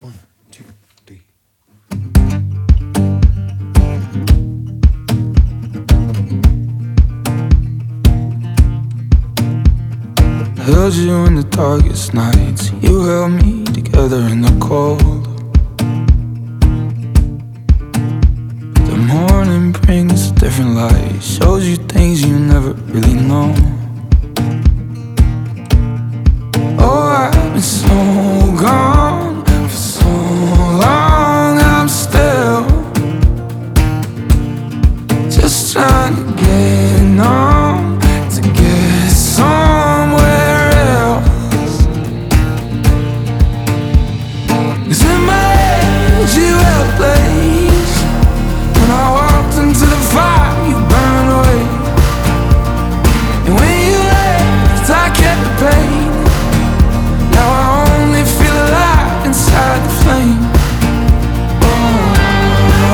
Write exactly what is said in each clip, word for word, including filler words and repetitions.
One, two, three. I held you in the darkest nights. You held me together in the cold. The morning brings a different light, shows you things you never really know. Oh, I've been so gone for so long. I'm still just trying to get numb, to get somewhere else. 'Cause in my head you held a place. When I walked into the fire, you burned away. And when you left, I kept the pain. Now I only feel alive inside the flame. Oh, oh,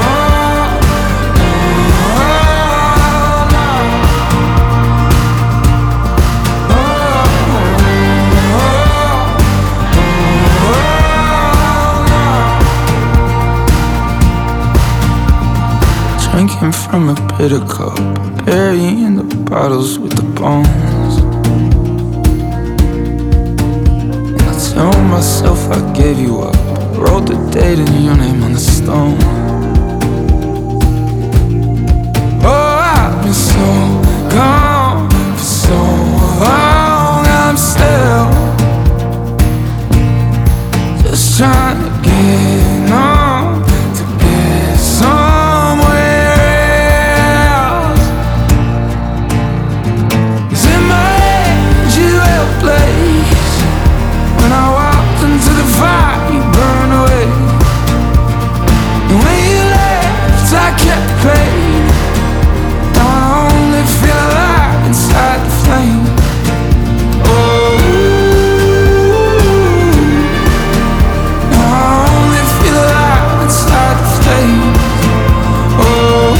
oh, oh, drinking from a bitter cup, burying the bottles with the bones. And I tell myself I gave you up, wrote the date and your name on the stone. Oh, I've been so gone for so long. I'm still just trying to get numb, to get somewhere else. 'Cause in my head you held a place. When I walked into the fire, you burned away. And when you left, I kept the pain. Now I only feel alive inside the flame. Oh, now I only feel alive inside the flame. Oh,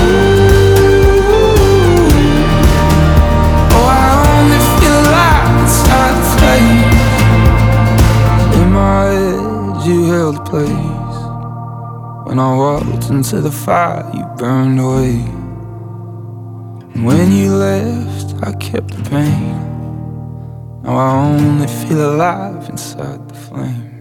oh, I only feel alive inside the flame. In my head you held a place. When I walked into the fire, you burned away. And when you left, I kept the pain. Now I only feel alive inside the flame.